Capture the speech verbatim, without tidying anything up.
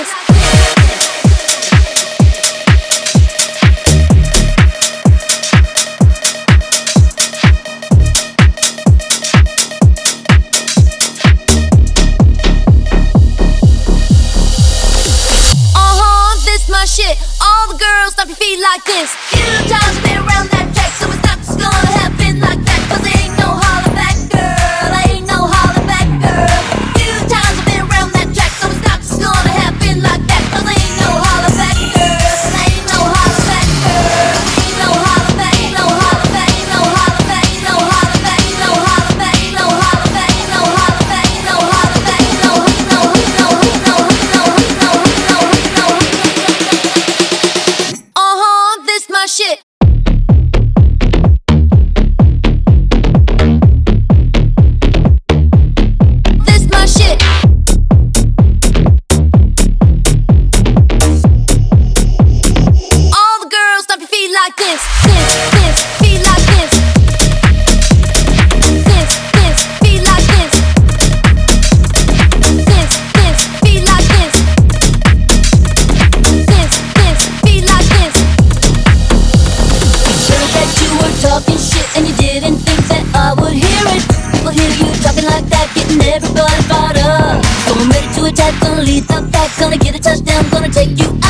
this. Shit, all the girls stomp your feet like this. Few times I've been around that track, so it's not just gonna happen like that. Cause there ain't no holler back, girl. Ain't no holler back, girl. Few times I've been around that track, so it's not just gonna happen like that. Cause there ain't no holler back, girl. Ain't no holler back, girl. Ain't no holler back, ain't no holler back, ain't no holler back, ain't no holler back, ain't no holler back, ain't no holler back, ain't no holler back, ain't no holler back, ain't no, ain't no, ain't no, ain't no, ain't no, ain't no, ain't no, ain't no. Uh-huh, this my shit. This my shit. All the girls stomp your feet like this. This, this, feet like this. This, this, feet like this. This, this, feet like this. This, this, feet like this. Heard that you were talking shit and you didn't think that I would hear it. People hear you talking like that, getting everybody fired up. So I'm ready to attack, gonna lead the pack, gonna get a touchdown, gonna take you